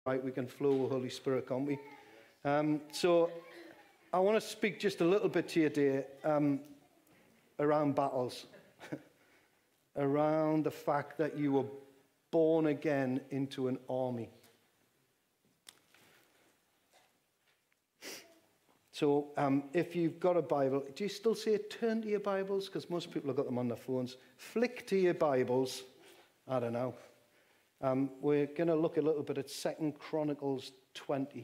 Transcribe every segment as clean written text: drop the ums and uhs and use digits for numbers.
right, we can flow with Holy Spirit, can't we? So I want to speak just a little bit to you today around battles, around the fact that you were born again into an army. So if you've got a Bible, do you still say turn to your Bibles? Because most people have got them on their phones. Flick to your Bibles. I don't know. We're going to look a little bit at 2 Chronicles 20.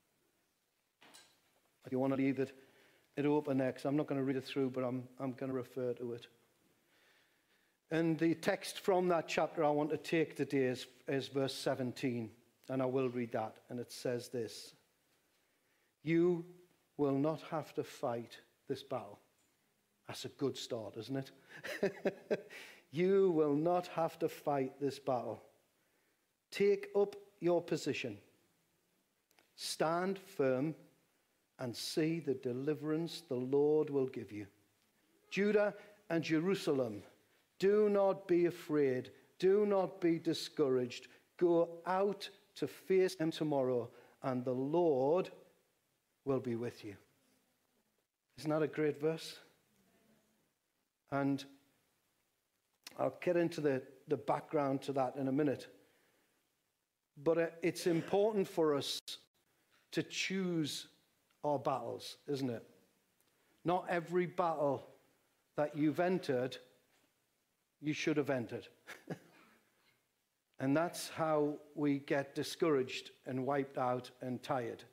If you want to leave it open there, because I'm not going to read it through, but I'm going to refer to it. And the text from that chapter I want to take today is verse 17, and I will read that. And it says this: "You will not have to fight this battle." That's a good start, isn't it? You will not have to fight this battle. Take up your position. Stand firm and see the deliverance the Lord will give you. Judah and Jerusalem, do not be afraid. Do not be discouraged. Go out to face him tomorrow, and the Lord will be with you. Isn't that a great verse? And I'll get into the background to that in a minute. But it's important for us to choose our battles, isn't it? Not every battle that you've entered, you should have entered. And that's how we get discouraged and wiped out and tired.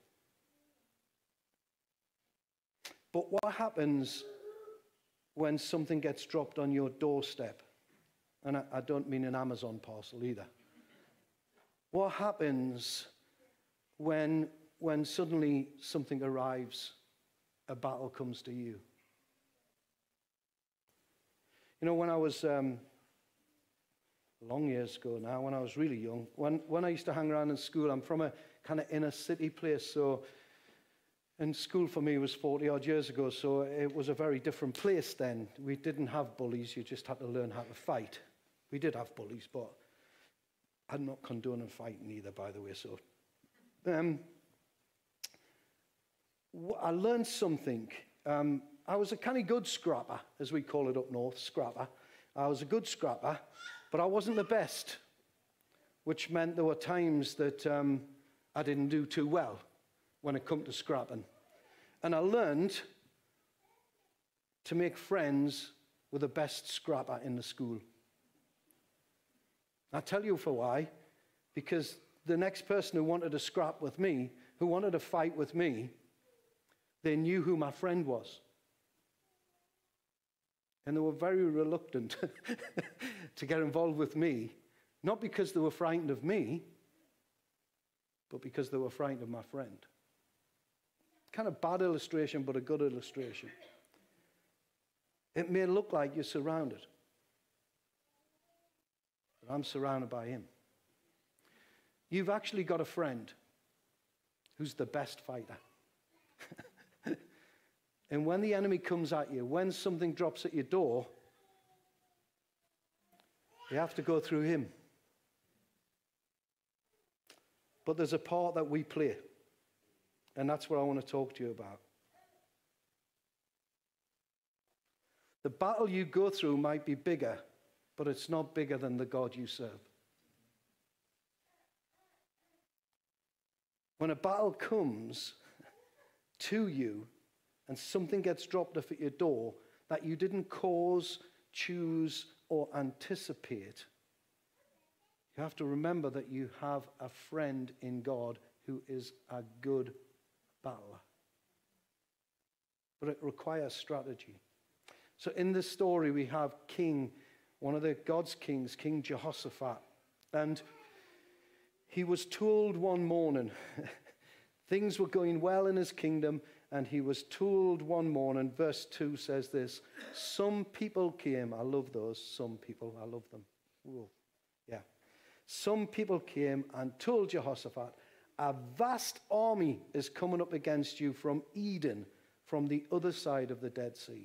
But what happens when something gets dropped on your doorstep? And I don't mean an Amazon parcel either. What happens when suddenly something arrives, a battle comes to you? You know, when I was, long years ago now, when I was really young, when I used to hang around in school, I'm from a kind of inner city place, so, and school for me was 40-odd years ago, so it was a very different place then. We didn't have bullies, you just had to learn how to fight. We did have bullies, but I'm not condoning fighting either, by the way. So I learned something. I was a kind of good scrapper, as we call it up north, scrapper. I was a good scrapper, but I wasn't the best, which meant there were times that I didn't do too well when it come to scrapping. And I learned to make friends with the best scrapper in the school. I'll tell you for why. Because the next person who wanted to scrap with me, who wanted to fight with me, they knew who my friend was. And they were very reluctant to get involved with me, not because they were frightened of me, but because they were frightened of my friend. Kind of bad illustration, but a good illustration. It may look like you're surrounded, but I'm surrounded by him. You've actually got a friend who's the best fighter. And when the enemy comes at you, when something drops at your door, you have to go through him. But there's a part that we play, and that's what I want to talk to you about. The battle you go through might be bigger, but it's not bigger than the God you serve. When a battle comes to you and something gets dropped off at your door that you didn't cause, choose, or anticipate, you have to remember that you have a friend in God who is a good battler. But it requires strategy. So in this story we have one of God's kings, King Jehoshaphat. And he was told one morning, things were going well in his kingdom, and he was told one morning, verse 2 says this: some people came, I love those, some people, I love them. Whoa. Yeah. Some people came and told Jehoshaphat, a vast army is coming up against you from Edom, from the other side of the Dead Sea.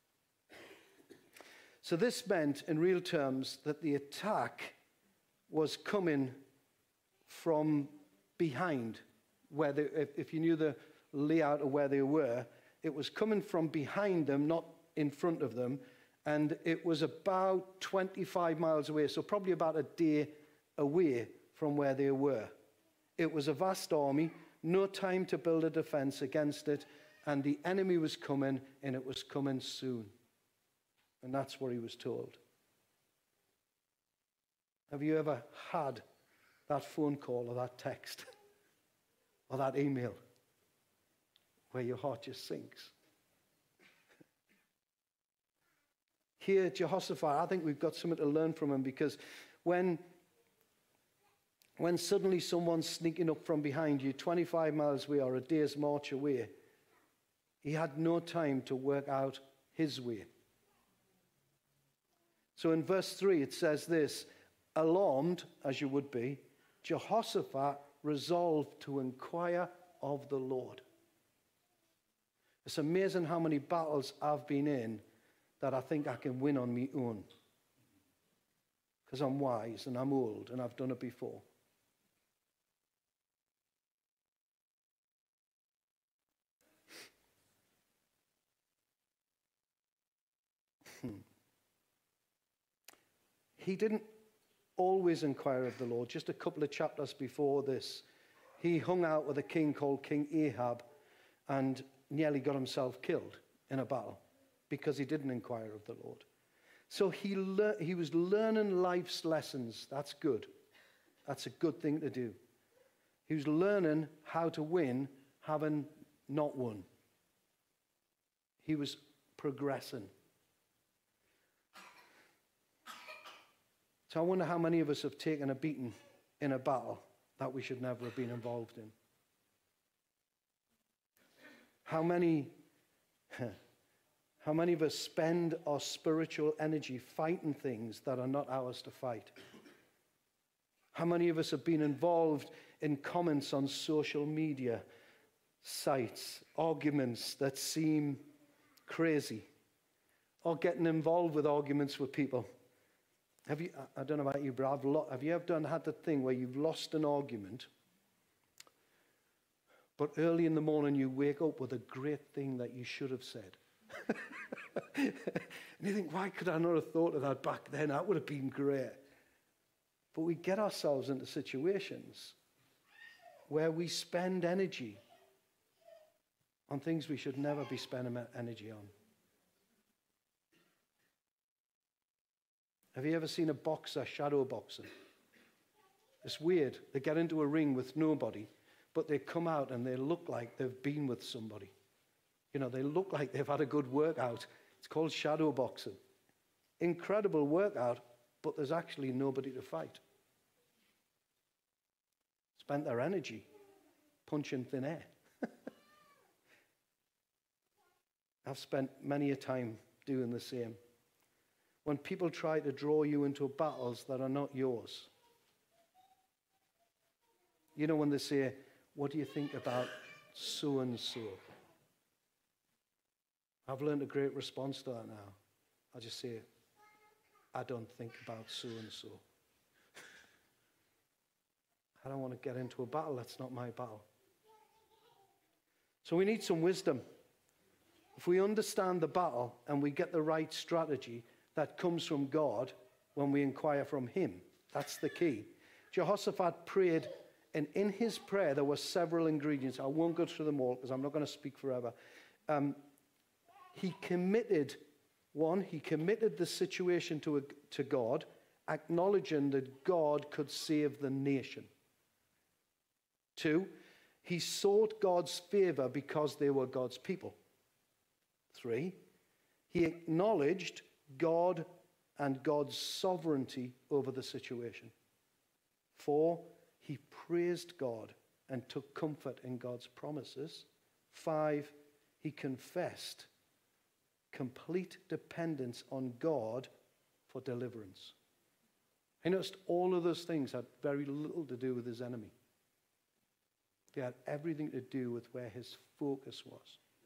So this meant, in real terms, that the attack was coming from behind where they, if you knew the layout of where they were, it was coming from behind them, not in front of them, and it was about 25 miles away, so probably about a day away from where they were. It was a vast army, no time to build a defense against it, and the enemy was coming, and it was coming soon. And that's what he was told. Have you ever had that phone call or that text or that email where your heart just sinks? Here, Jehoshaphat, I think we've got something to learn from him, because when suddenly someone's sneaking up from behind you 25 miles away or a day's march away, he had no time to work out his way. So in verse 3 it says this: alarmed, as you would be, Jehoshaphat resolved to inquire of the Lord. It's amazing how many battles I've been in that I think I can win on my own, because I'm wise and I'm old and I've done it before. He didn't always inquire of the Lord. Just a couple of chapters before this, he hung out with a king called King Ahab and nearly got himself killed in a battle because he didn't inquire of the Lord. So he was learning life's lessons. That's good. That's a good thing to do. He was learning how to win, having not won. He was progressing. So I wonder how many of us have taken a beating in a battle that we should never have been involved in. How many of us spend our spiritual energy fighting things that are not ours to fight? How many of us have been involved in comments on social media sites, arguments that seem crazy, or getting involved with arguments with people? Have you, I don't know about you, but have you ever had the thing where you've lost an argument, but early in the morning you wake up with a great thing that you should have said? And you think, why could I not have thought of that back then? That would have been great. But we get ourselves into situations where we spend energy on things we should never be spending energy on. Have you ever seen a boxer shadow boxing? It's weird. They get into a ring with nobody, but they come out and they look like they've been with somebody. You know, they look like they've had a good workout. It's called shadow boxing. Incredible workout, but there's actually nobody to fight. Spent their energy punching thin air. I've spent many a time doing the same. When people try to draw you into battles that are not yours. You know, when they say, what do you think about so-and-so? I've learned a great response to that now. I just say, I don't think about so-and-so. I don't want to get into a battle. That's not my battle. So we need some wisdom. If we understand the battle and we get the right strategy, that comes from God when we inquire from him. That's the key. Jehoshaphat prayed, and in his prayer there were several ingredients. I won't go through them all because I'm not going to speak forever. He committed the situation to God, acknowledging that God could save the nation. 2, he sought God's favor because they were God's people. 3, he acknowledged God and God's sovereignty over the situation. 4, he praised God and took comfort in God's promises. 5, he confessed complete dependence on God for deliverance. I noticed all of those things had very little to do with his enemy. They had everything to do with where his focus was.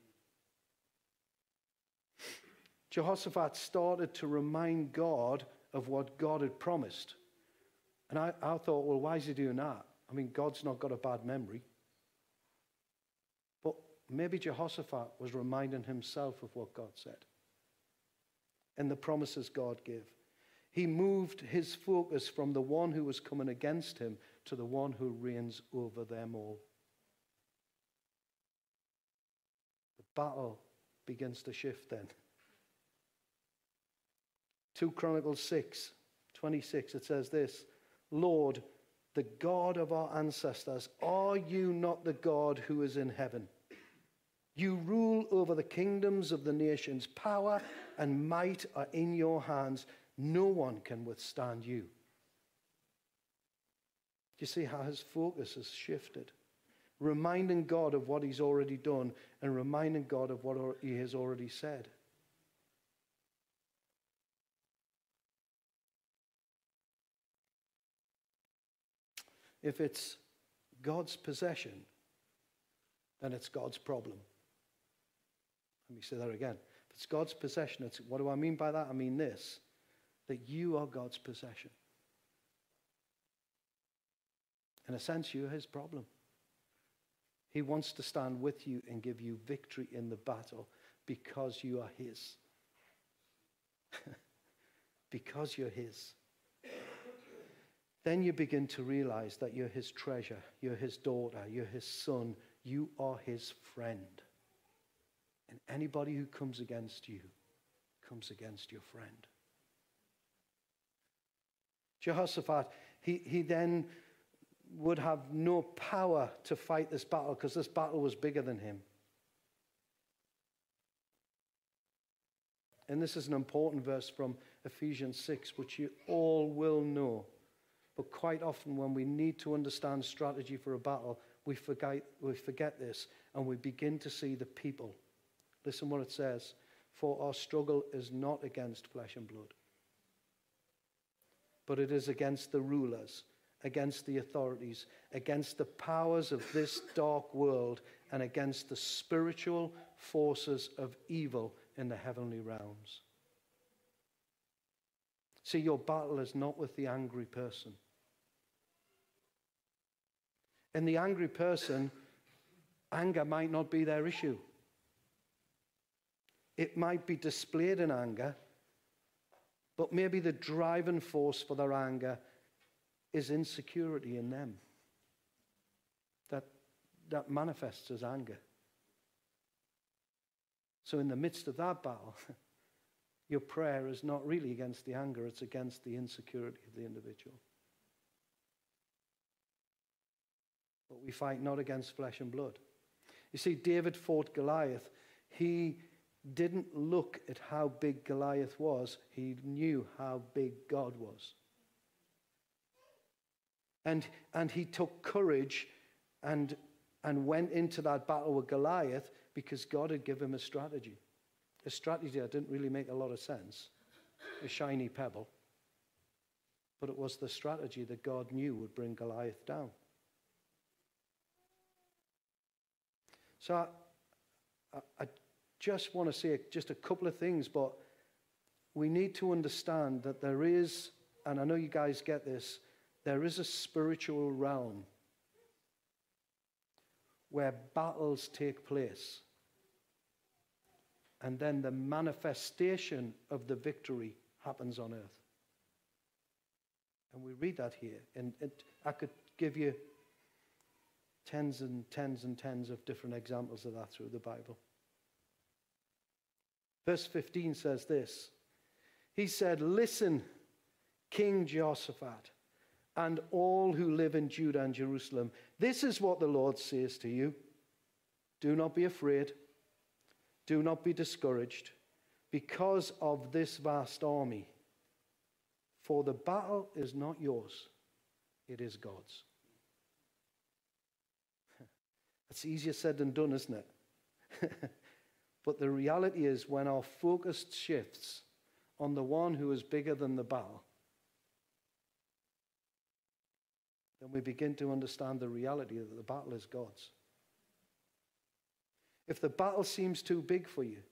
Jehoshaphat started to remind God of what God had promised. And I thought, well, why is he doing that? I mean, God's not got a bad memory. But maybe Jehoshaphat was reminding himself of what God said and the promises God gave. He moved his focus from the one who was coming against him to the one who reigns over them all. The battle begins to shift then. 2 Chronicles 6:26, it says this, Lord, the God of our ancestors, are you not the God who is in heaven? You rule over the kingdoms of the nations. Power and might are in your hands. No one can withstand you. Do you see how his focus has shifted? Reminding God of what he's already done and reminding God of what he has already said. If it's God's possession, then it's God's problem. Let me say that again. If it's God's possession, what do I mean by that? I mean this, that you are God's possession. In a sense, you're his problem. He wants to stand with you and give you victory in the battle because you are his. Because you're his. Then you begin to realize that you're his treasure, you're his daughter, you're his son, you are his friend. And anybody who comes against you comes against your friend. Jehoshaphat, he then would have no power to fight this battle because this battle was bigger than him. And this is an important verse from Ephesians 6, which you all will know. But quite often when we need to understand strategy for a battle, we forget this and we begin to see the people. Listen what it says. For our struggle is not against flesh and blood, but it is against the rulers, against the authorities, against the powers of this dark world, and against the spiritual forces of evil in the heavenly realms. See, your battle is not with the angry person. In the angry person, anger might not be their issue. It might be displayed in anger, but maybe the driving force for their anger is insecurity in them. That manifests as anger. So in the midst of that battle, your prayer is not really against the anger, it's against the insecurity of the individual. But we fight not against flesh and blood. You see, David fought Goliath. He didn't look at how big Goliath was. He knew how big God was. And he took courage and went into that battle with Goliath because God had given him a strategy. A strategy that didn't really make a lot of sense. A shiny pebble. But it was the strategy that God knew would bring Goliath down. So I just want to say just a couple of things, but we need to understand that there is, and I know you guys get this, there is a spiritual realm where battles take place. And then the manifestation of the victory happens on earth. And we read that here. And I could give you tens and tens and tens of different examples of that through the Bible. Verse 15 says this. He said, listen, King Jehoshaphat, and all who live in Judah and Jerusalem. This is what the Lord says to you. Do not be afraid. Do not be discouraged because of this vast army. For the battle is not yours. It is God's. That's easier said than done, isn't it? But the reality is when our focus shifts on the one who is bigger than the battle, then we begin to understand the reality that the battle is God's. If the battle seems too big for you,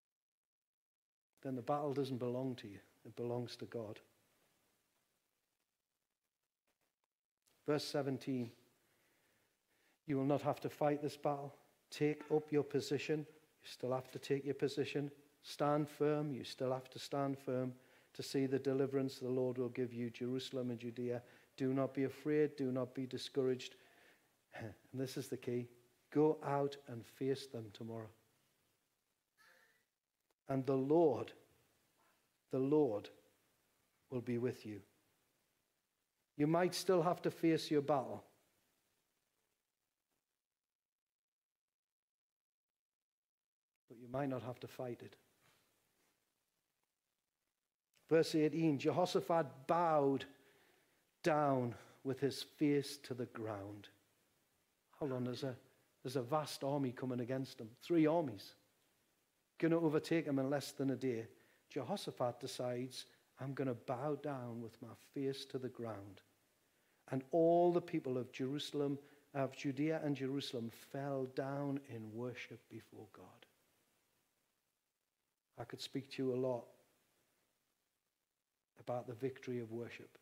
then the battle doesn't belong to you. It belongs to God. Verse 17. You will not have to fight this battle. Take up your position. You still have to take your position. Stand firm. You still have to stand firm to see the deliverance the Lord will give you, Jerusalem and Judea. Do not be afraid. Do not be discouraged. And this is the key. Go out and face them tomorrow. And the Lord will be with you. You might still have to face your battle. But you might not have to fight it. Verse 18, Jehoshaphat bowed down with his face to the ground. Hold on, there's a vast army coming against him. 3 armies. Going to overtake him in less than a day. Jehoshaphat decides, I'm going to bow down with my face to the ground. And all the people of Jerusalem, of Judea and Jerusalem, fell down in worship before God. I could speak to you a lot about the victory of worship.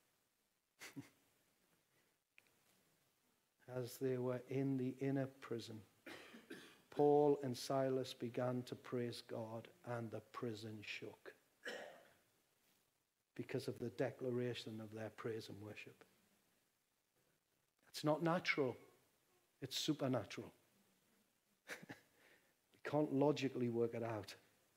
As they were in the inner prison, Paul and Silas began to praise God, and the prison shook because of the declaration of their praise and worship. It's not natural, it's supernatural. We can't logically work it out.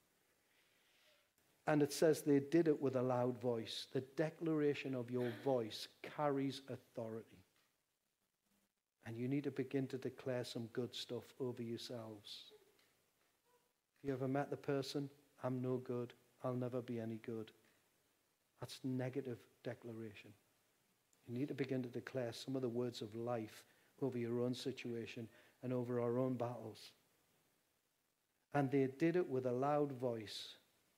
And it says they did it with a loud voice. The declaration of your voice carries authority. And you need to begin to declare some good stuff over yourselves. Have you ever met the person, I'm no good, I'll never be any good? That's negative declaration. You need to begin to declare some of the words of life over your own situation and over our own battles. And they did it with a loud voice.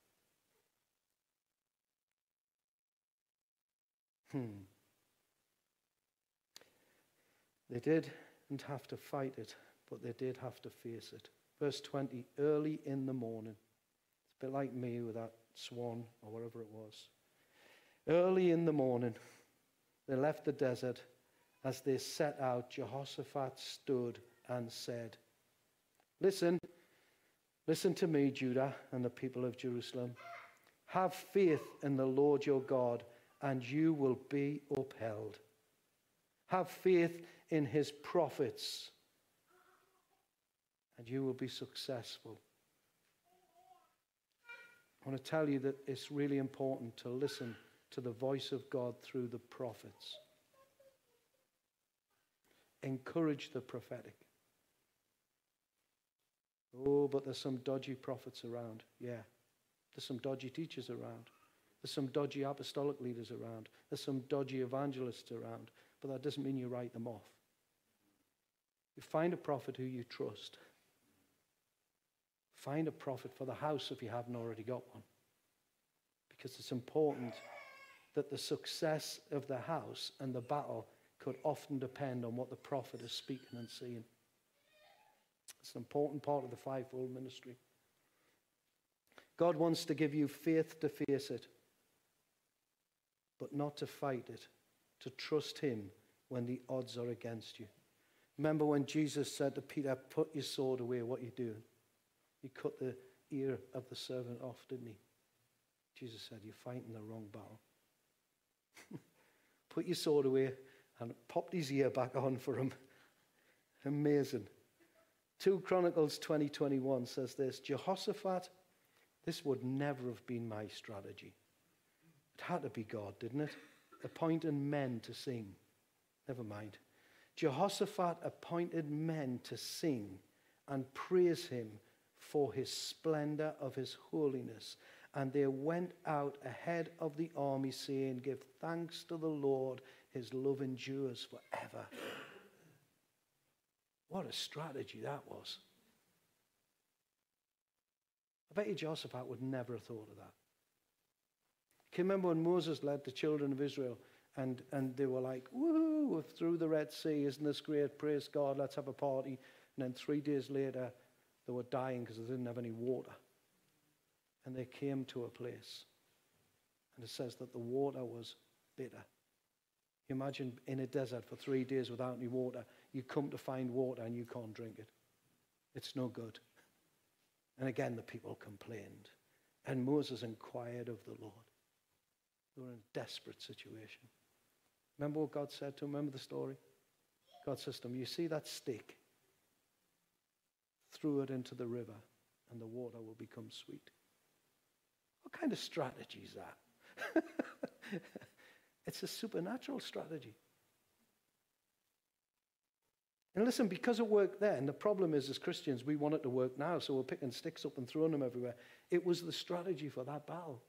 They didn't have to fight it, but they did have to face it. Verse 20, early in the morning. It's a bit like me with that swan or whatever it was. Early in the morning, they left the desert. As they set out, Jehoshaphat stood and said, Listen to me, Judah and the people of Jerusalem. Have faith in the Lord your God, and you will be upheld. Have faith in his prophets, and you will be successful. I want to tell you that it's really important to listen to the voice of God through the prophets. Encourage the prophetic. Oh, but there's some dodgy prophets around. Yeah. There's some dodgy teachers around. There's some dodgy apostolic leaders around. There's some dodgy evangelists around. But that doesn't mean you write them off. You find a prophet who you trust. Find a prophet for the house if you haven't already got one. Because it's important that the success of the house and the battle could often depend on what the prophet is speaking and seeing. It's an important part of the fivefold ministry. God wants to give you faith to face it, but not to fight it, to trust him when the odds are against you. Remember when Jesus said to Peter, put your sword away, what are you doing? He cut the ear of the servant off, didn't he? Jesus said, you're fighting the wrong battle. Put your sword away, and popped his ear back on for him. Amazing. 2 Chronicles 20:21 says this, Jehoshaphat, this would never have been my strategy. It had to be God, didn't it? Appointing men to sing. Never mind. Jehoshaphat appointed men to sing and praise him for his splendor of his holiness. And they went out ahead of the army, saying, give thanks to the Lord, his love endures forever. What a strategy that was. I bet you Jehoshaphat would never have thought of that. Can you remember when Moses led the children of Israel and they were like, woo, through the Red Sea, isn't this great? Praise God, let's have a party. And then 3 days later, they were dying because they didn't have any water. And they came to a place. And it says that the water was bitter. You imagine in a desert for 3 days without any water. You come to find water and you can't drink it. It's no good. And again, the people complained. And Moses inquired of the Lord. They were in a desperate situation. Remember what God said to him? Remember the story? God says to him, you see that stick? Throw it into the river and the water will become sweet. What kind of strategy is that? It's a supernatural strategy. And listen, because it worked then, the problem is as Christians, we want it to work now, so we're picking sticks up and throwing them everywhere. It was the strategy for that battle.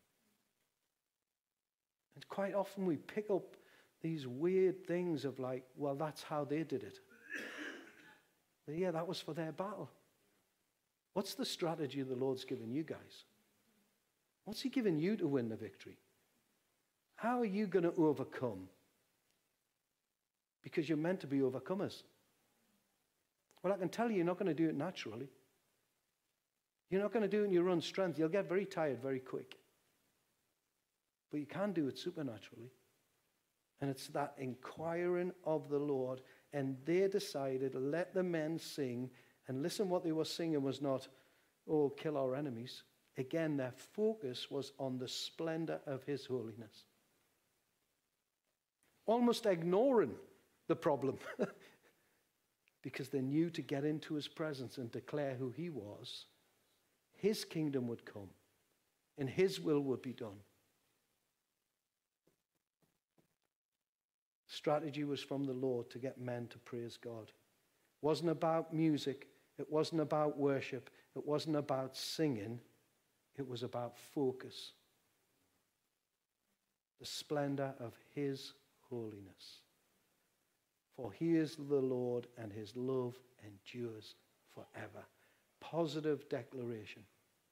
And quite often we pick up these weird things of like, well, that's how they did it. But yeah, that was for their battle. What's the strategy the Lord's given you guys? What's he given you to win the victory? How are you going to overcome? Because you're meant to be overcomers. Well, I can tell you, you're not going to do it naturally. You're not going to do it in your own strength. You'll get very tired very quick. But you can do it supernaturally. And it's that inquiring of the Lord. And they decided, let the men sing. And listen, what they were singing was not, oh, kill our enemies. Again, their focus was on the splendor of his holiness. Almost ignoring the problem. Because they knew to get into his presence and declare who he was, his kingdom would come and his will would be done. Strategy was from the Lord to get men to praise God. It wasn't about music. It wasn't about worship. It wasn't about singing. It was about focus. The splendor of his holiness. For he is the Lord and his love endures forever. Positive declaration.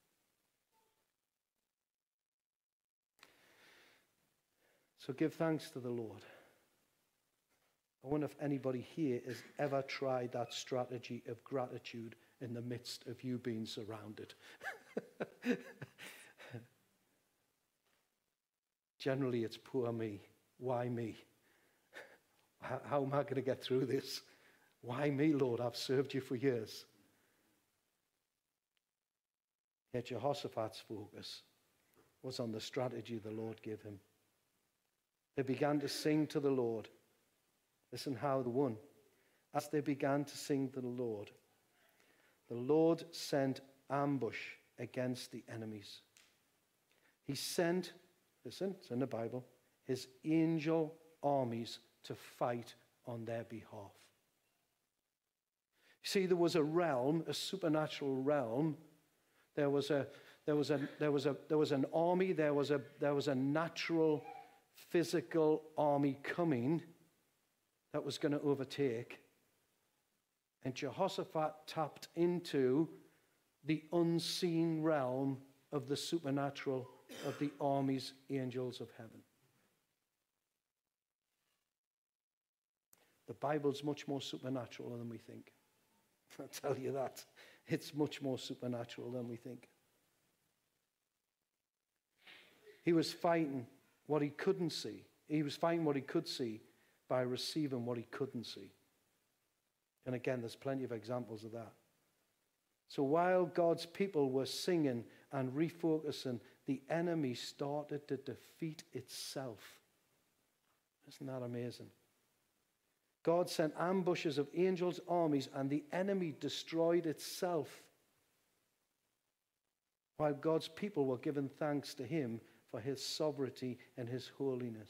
So give thanks to the Lord. I wonder if anybody here has ever tried that strategy of gratitude in the midst of you being surrounded. Generally, it's poor me. Why me? How am I going to get through this? Why me, Lord? I've served you for years. Yet Jehoshaphat's focus was on the strategy the Lord gave him. They began to sing to the Lord. Listen how they won. As they began to sing to the Lord sent ambush against the enemies. He sent, listen, it's in the Bible, his angel armies to fight on their behalf. See, there was a realm, a supernatural realm. There was an army. There was a natural, physical army coming that was going to overtake. And Jehoshaphat tapped into the unseen realm of the supernatural, of the armies, angels of heaven. The Bible's much more supernatural than we think. I'll tell you that. It's much more supernatural than we think. He was fighting what he couldn't see. He was fighting what he could see by receiving what he couldn't see. And again, there's plenty of examples of that. So while God's people were singing and refocusing, the enemy started to defeat itself. Isn't that amazing? God sent ambushes of angels' armies and the enemy destroyed itself. While God's people were giving thanks to him for his sovereignty and his holiness.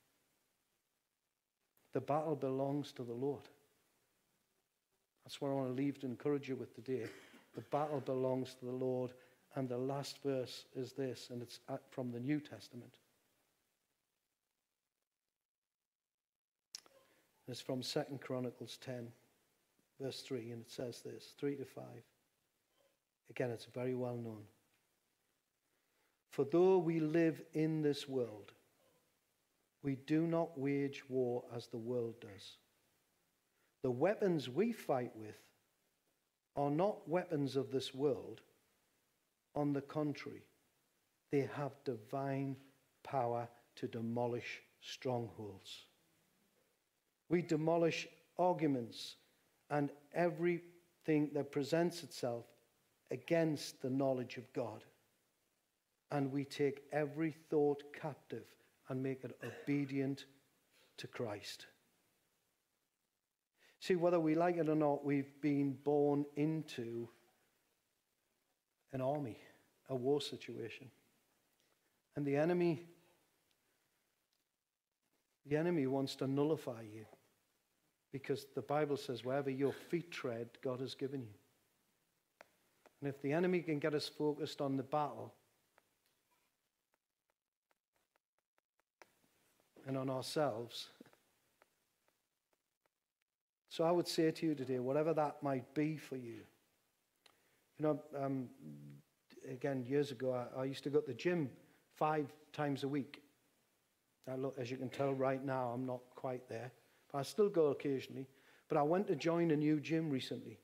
The battle belongs to the Lord. That's what I want to leave to encourage you with today. The battle belongs to the Lord. And the last verse is this, and it's from the New Testament. It's from 2 Chronicles 10, verse 3, and it says this, 3 to 5. Again, it's very well known. For though we live in this world, we do not wage war as the world does. The weapons we fight with are not weapons of this world. On the contrary, they have divine power to demolish strongholds. We demolish arguments and everything that presents itself against the knowledge of God. And we take every thought captive and make it obedient to Christ. See, whether we like it or not, we've been born into an army, a war situation. And the enemy wants to nullify you, because the Bible says wherever your feet tread, God has given you. And if the enemy can get us focused on the battle and on ourselves. So I would say to you today, whatever that might be for you. Again, years ago, I used to go to the gym 5 times a week. As you can tell right now, I'm not quite there. But I still go occasionally. But I went to join a new gym recently.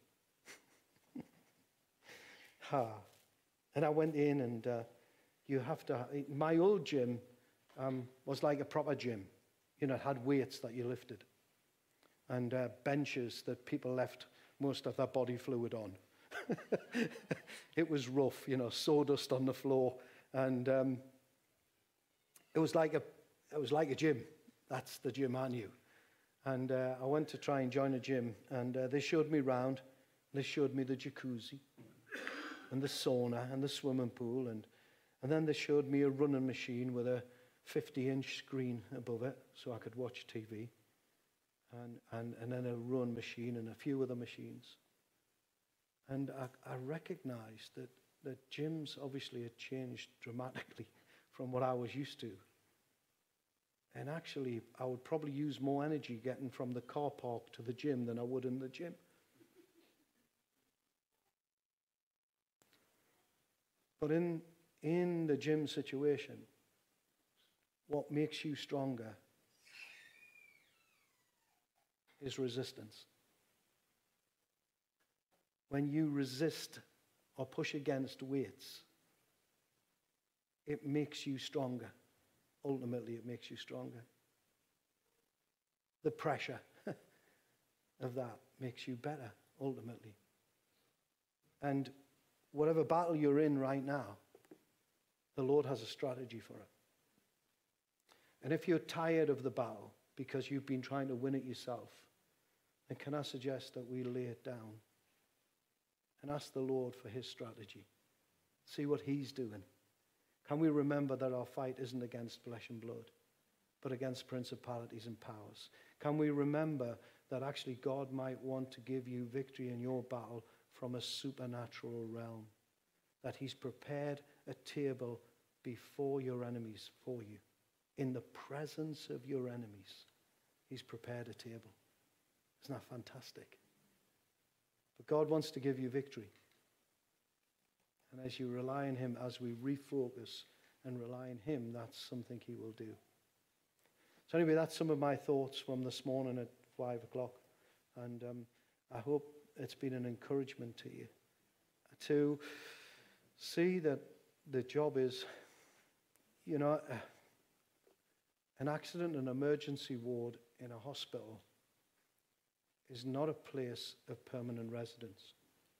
And I went in, and my old gym was like a proper gym. It had weights that you lifted and benches that people left most of their body fluid on. It was rough, sawdust on the floor, and it was like a gym. That's the gym I knew. And I went to try and join a gym, and they showed me around. They showed me the jacuzzi and the sauna and the swimming pool, and then they showed me a running machine with a 50-inch screen above it so I could watch TV, and then a run machine and a few other machines. And I recognized that gyms obviously had changed dramatically from what I was used to. And actually, I would probably use more energy getting from the car park to the gym than I would in the gym. But in the gym situation, what makes you stronger is resistance. When you resist or push against weights, it makes you stronger. Ultimately, it makes you stronger. The pressure of that makes you better, ultimately. And whatever battle you're in right now, the Lord has a strategy for it. And if you're tired of the battle because you've been trying to win it yourself, then can I suggest that we lay it down and ask the Lord for his strategy? See what he's doing. Can we remember that our fight isn't against flesh and blood, but against principalities and powers? Can we remember that actually God might want to give you victory in your battle from a supernatural realm? That he's prepared a table before your enemies for you. In the presence of your enemies, he's prepared a table. Isn't that fantastic? But God wants to give you victory. And as you rely on him, as we refocus and rely on him, that's something he will do. So anyway, that's some of my thoughts from this morning at 5 o'clock. And I hope it's been an encouragement to you to see that the job is, an accident and emergency ward in a hospital is not a place of permanent residence.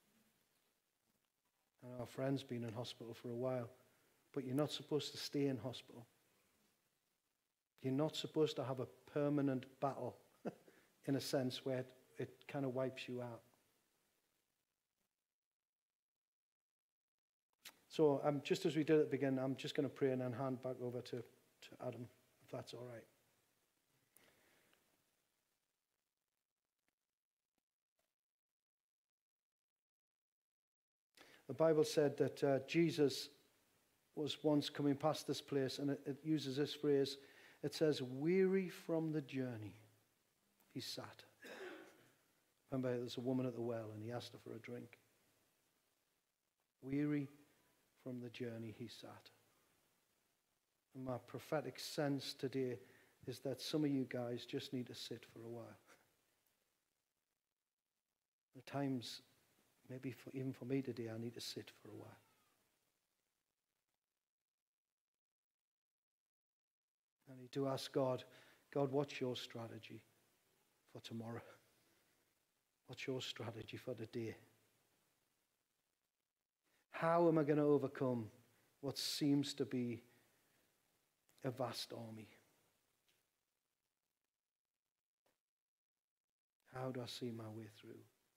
And our friend's been in hospital for a while, but you're not supposed to stay in hospital. You're not supposed to have a permanent battle, in a sense, where it kind of wipes you out. So just as we did at the beginning, I'm just going to pray and then hand back over to Adam, if that's all right. The Bible said that Jesus was once coming past this place, and it uses this phrase. It says, weary from the journey, he sat. Remember, there's a woman at the well, and he asked her for a drink. Weary from the journey, he sat. And my prophetic sense today is that some of you guys just need to sit for a while. At times, maybe even for me today, I need to sit for a while. I need to ask God, what's your strategy for tomorrow? What's your strategy for the day? How am I going to overcome what seems to be a vast army? How do I see my way through?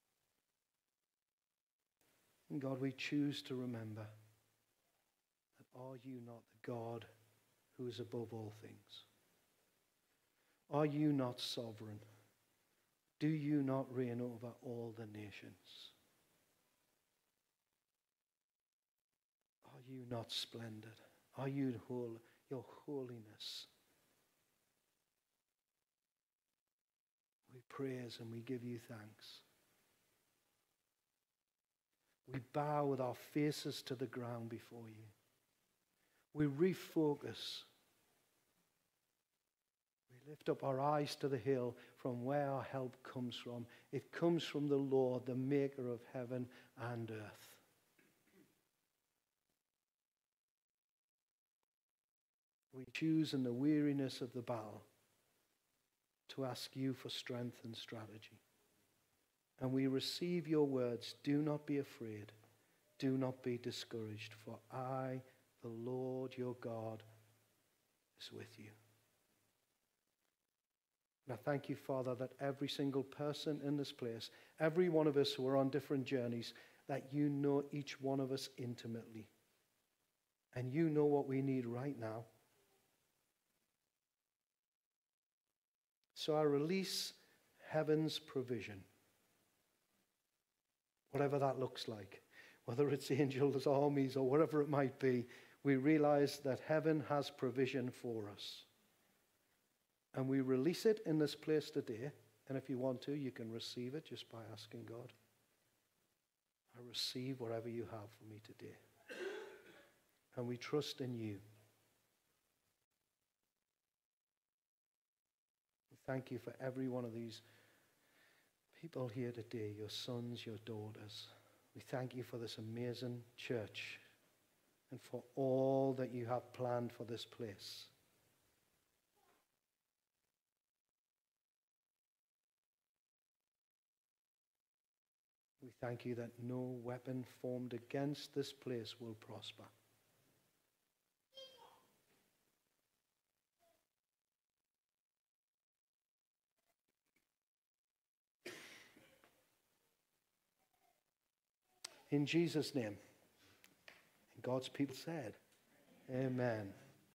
And God, we choose to remember that are you not the God who is above all things? Are you not sovereign? Do you not reign over all the nations? Are you not splendid? Are you your holiness? We praise and we give you thanks. We bow with our faces to the ground before you. We refocus. We lift up our eyes to the hill from where our help comes from. It comes from the Lord, the maker of heaven and earth. We choose in the weariness of the battle to ask you for strength and strategy. And we receive your words, do not be afraid, do not be discouraged, for I, the Lord your God, is with you. And I thank you, Father, that every single person in this place, every one of us who are on different journeys, that you know each one of us intimately. And you know what we need right now. So I release heaven's provision. Whatever that looks like, whether it's angels, armies, or whatever it might be, we realize that heaven has provision for us. And we release it in this place today. And if you want to, you can receive it just by asking God. I receive whatever you have for me today. And we trust in you. We thank you for every one of these people here today, your sons, your daughters. We thank you for this amazing church and for all that you have planned for this place. We thank you that no weapon formed against this place will prosper. In Jesus' name, and God's people said, amen.